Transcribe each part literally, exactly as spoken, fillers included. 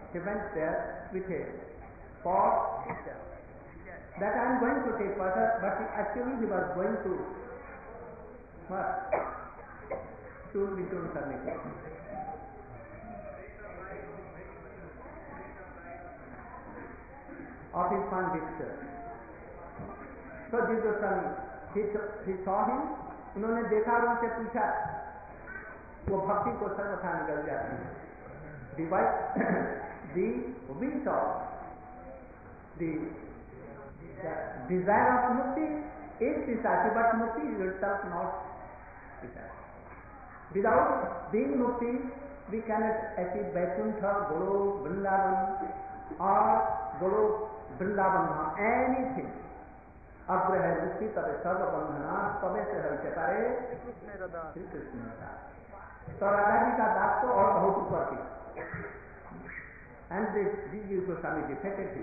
he went there with a pot that I am going to take water, but he, actually he was going to what? Stool विचूर्ण करने के of his fun mixture. So Jiva Goswami, he, he saw him, उन्होंने देखा और उनसे पूछा, वो भक्ति को सर्वथा निकल जाती है. The wife, the wish of the, the desire of mukti is Pisati, but mukti is itself not Pisati. Without being mukti, we cannot achieve Vaikuntha, Golok, Vrindavan, or Golok, Vrindavan, anything. अग्र है मुक्ति तबे सर्व बंधना तबे से हरि से पारे श्री कृष्ण का. तो राधा जी का दास तो और बहुत ऊपर थी. And this Jiva Goswami defeated him.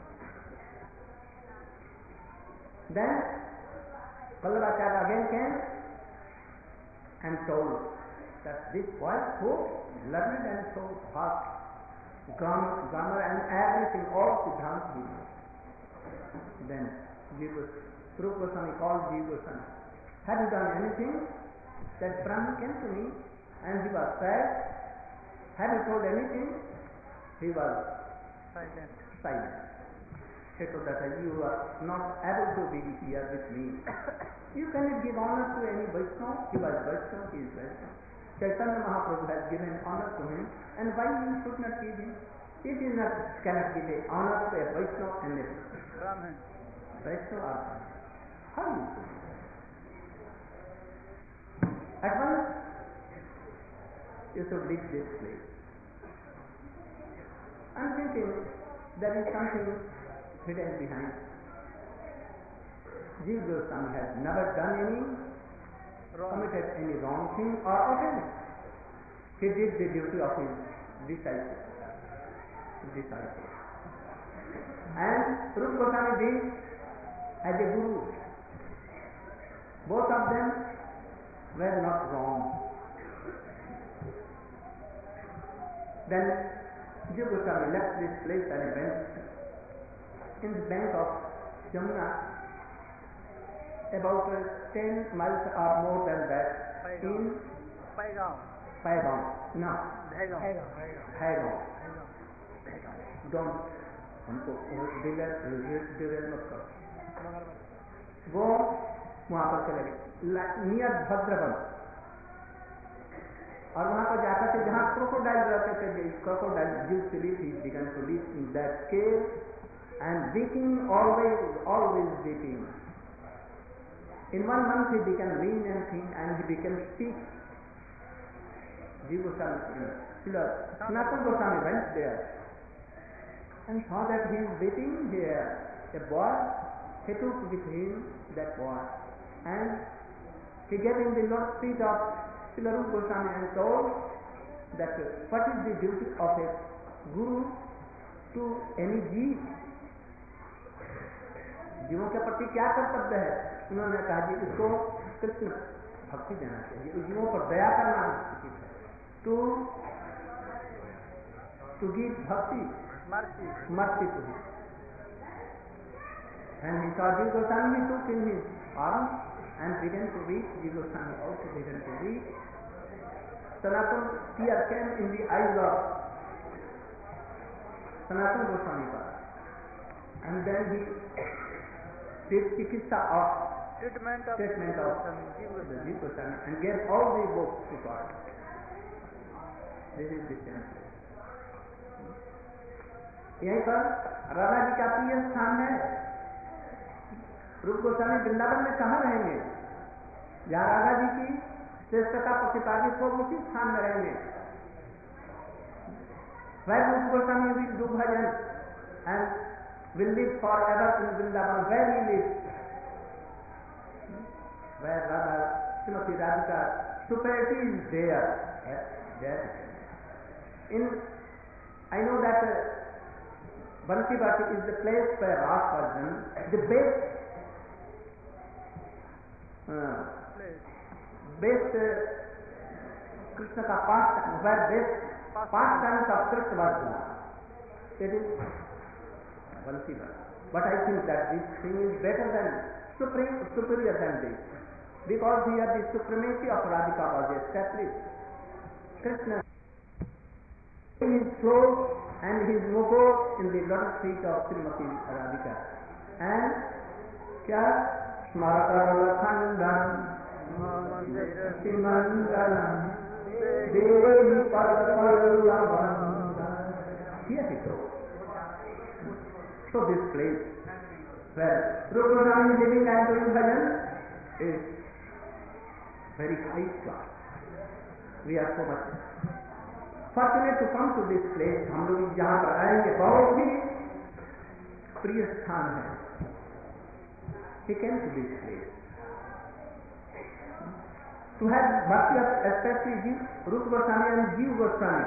Then Vallabhacharya again came and told that this boy who learned and so fast grammar, grammar and everything, all Siddhanta he knew. Then Jiva Goswami called Jiva Goswami. Have you done anything? That Brahman came to me and he was sad. Have you told anything? He was silent. silent. He told that you are not able to be here with me. You cannot give honor to any Vaishnava. He was Vaishnava, he is Vaishnava. Chaitanya Mahaprabhu has given honor to him, and why you should not give him? If you not, cannot give a honor to a Vaishnava and a Brahman, Vaishnava or Brahman, how you do it? At once, you should leave this place. I am thinking there is something hidden behind. Jiva Goswami has never done any, wrong. committed any wrong thing or offense. He did the duty of his disciple. disciple. And Rupa Goswami did as a guru. Both of them were not wrong. Then Jiva Goswami left this place and went in the bank of Jamuna, about uh, ten miles or more than that, Paigaon. in Paigaon. Paigaon. No. Bhaigaon. Bhaigaon. Don't हमको डिलेर डिलेर मत करो. वो वहाँ पर चले गए near Bhadravan, और वहाँ पर जाकर के जहाँ क्रोकोडाइल रहते थे, crocodile used to live, he began to live in that cave and weeping, always, always weeping. In one month he became lean and thin and he became sick. Jiva Goswami, Sanatana Goswami went there and saw that he is weeping here. A boy, he took with him that boy and he gave him the Lord's feet of Srila Rupa Goswami and told that what is the duty of a guru to any jeev? जीवों के प्रति क्या कर्तव्य है? उन्होंने कहा जी इसको कृष्ण भक्ति देना चाहिए, जीवों पर दया करना उचित है. To to give bhakti mercy mercy to him. And he saw Jiva Goswami, he took in his arms and began to weep. Jiva Goswami also began to weep. Sanatana, tear came in the eyes of Sanatana Goswami, and then he did Chikitsa of treatment of, treatment of Jiva Goswami and gave all the books to God. This is the same place. यहीं पर राधा जी का प्रिय स्थान है. रूप गोस्वामी वृंदावन में कहाँ रहेंगे? जहाँ राधा जी की श्रेष्ठता प्रतिपादित हो उसी स्थान में रहेंगे. Where Rupa Goswami will do bhajan and will live forever in Vrindavan, where he lives, where Radha, Srimati Radhika, superiority is there. There. In, I know that uh, Bansi Bhati is the place where Ras Bhajan, the best, uh, best uh, Krishna ka pastime, where best pastimes of Krishna Bhajan. it is Valsiva. But I think that this thing is better than, supreme, superior than this. Because here the supremacy of Radhika was established. Krishna his flow and his mukho in the lotus feet of Srimati Radhika. And kya? Smarakara Khandan Simangalam Devi Parvallavan. Here it goes. So this place where Rupa Goswami is living and doing bhajan is very high class. We are so much fortunate to come to this place. हम लोग यहाँ पर आएंगे, बहुत ही प्रिय स्थान है. He came to this place to have bhakti of especially Rupa Goswami and Jiva Goswami.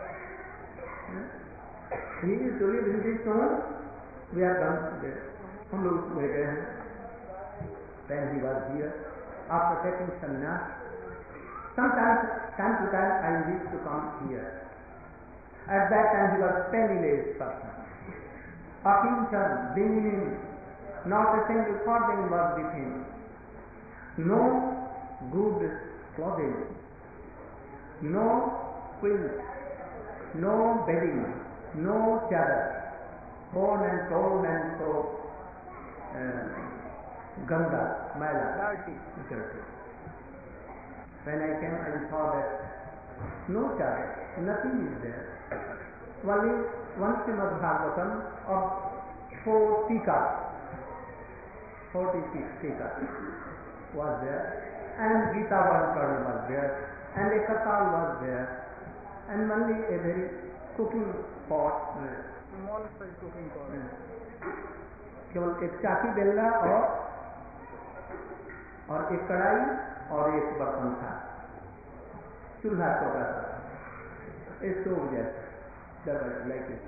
He is to live in this home. We are done there. हम लोग गए हैं. Then he was here after taking sannyas. Sometimes, time to time, I used to come here. At that time, he was penniless person. A pincher, linen, not a single clothing was with him. No good clothing, no quilt, no bedding, no chadar, torn and torn and so uh, ganda, mala, dirty. dirty. When I came, I saw that no chadar, nothing is there. Only one Srimad Bhagavatam of four tikas, forty-six tikas was there, and Gita Vankar was there, and a Katal was there, and only a very cooking pot. Small size cooking pot. केवल एक चाकी बेलना और और एक कढ़ाई और एक बर्तन था, चूल्हा छोटा सा, स्टोव जैसा, like it.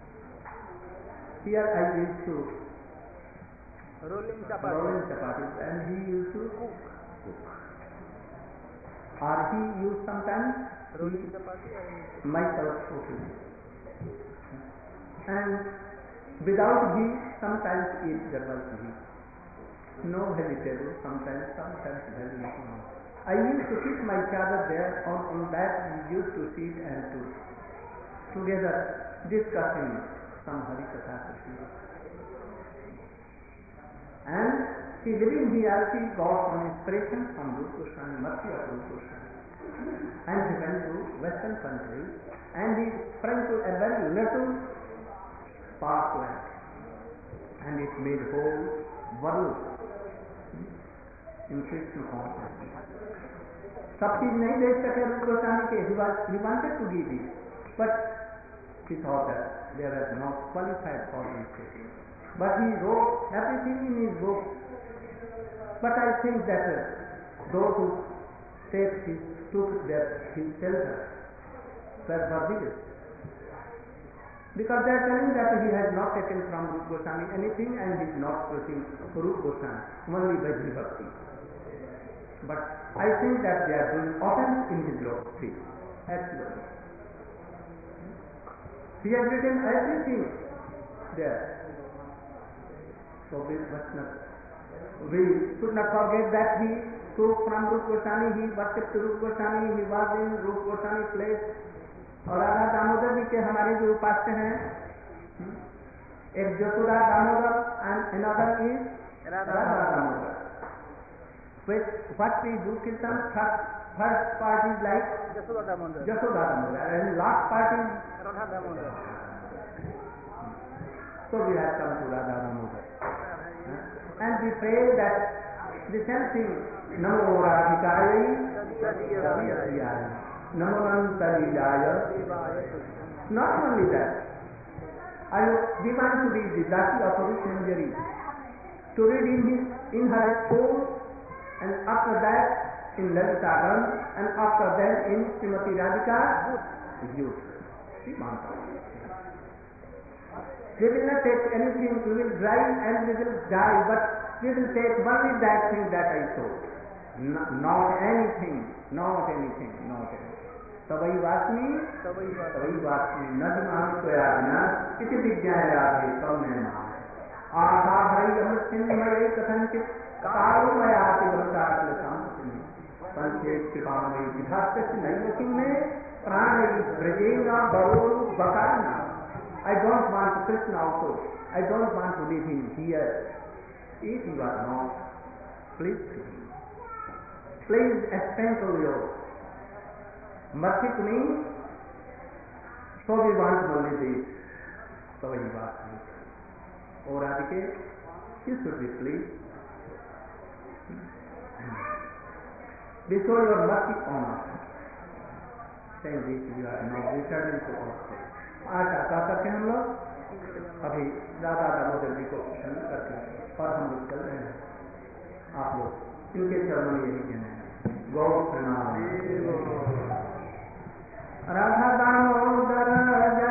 Here I used to rolling chapatis, rolling chapatis, and he used to cook. cook. Or he used sometimes rolling chapati and myself cooking. And without ghee, sometimes eat double ghee. No vegetable, sometimes, sometimes vegetable. I used to keep my chadar there, on, on that we used to sit and to together discussing some Hari Katha Krishna. And she living here, she got some inspiration from Rupa Goswami, Mercy of Rupa Goswami. And he went to Western country and he sprang to a very little parkland. And it made whole world in Krishna consciousness. सब चीज नहीं देख सके रूप गोस्वामी के, he was he wanted to give it, but he thought that they were not qualified for this. But he wrote everything in his book. But I think that uh, those who take his, took their his shelter were forbidden, because they are telling that he has not taken from Rupa Goswami anything and he is not preaching Rupa Goswami, only Vaidhi Bhakti. But I think that they are doing offense in his lotus feet. Absolutely. He has written everything there. So we must not, we should not forget that he took from Rupa Goswami, he worshipped Rupa Goswami, he was in Rupa Goswami place. और राधा दामोदर जी के हमारे जो उपास्य हैं, एक Jasoda Damodar and another is Radha Damodar. Which what we do kirtan, first, first part is like Jasoda Damodar, Jasoda Damodar, and last part is Radha Damodar. So we have come to Radha Damodar, and we pray that the same thing, Namo Radhikaya Namo Nantaliya. Not only that, I we want to read the Dasi of Arup Manjari, to read in his in her soul, and after that in Lalita Ram, and after that in Srimati Radhika youth. We want to. We will not take anything, we will drive and we will die, but we will take only that thing that I told. No, not anything, not anything, not anything. तवई वास्मी तवई बात तवई वास्मी न माम स्वयाजना इति विज्ञायाते तन्मेना आशा भरी अमृतमय कथंचित कारुमयाति वृतात्म शांति पंचे कृपामयी विधास्य नैवकिं में प्राण ब्रजेना बरोरु बकारना. I don't want Krishna also. I don't want to leave him here. If you are not, please to him. Please sprinkle your mercy to me. So we want only this. So he was me. Or Radhike, you should be pleased. Bestow your mercy on us. Saying this, you are now returning to us. आज आशा करते हैं हम लोग अभी राधा दामोदर जी को प्रसन्न करके और हम लोग चल रहे हैं. आप लोग इनके चरणों में यही कहना है. गौ प्रणाम. राधा दामोदर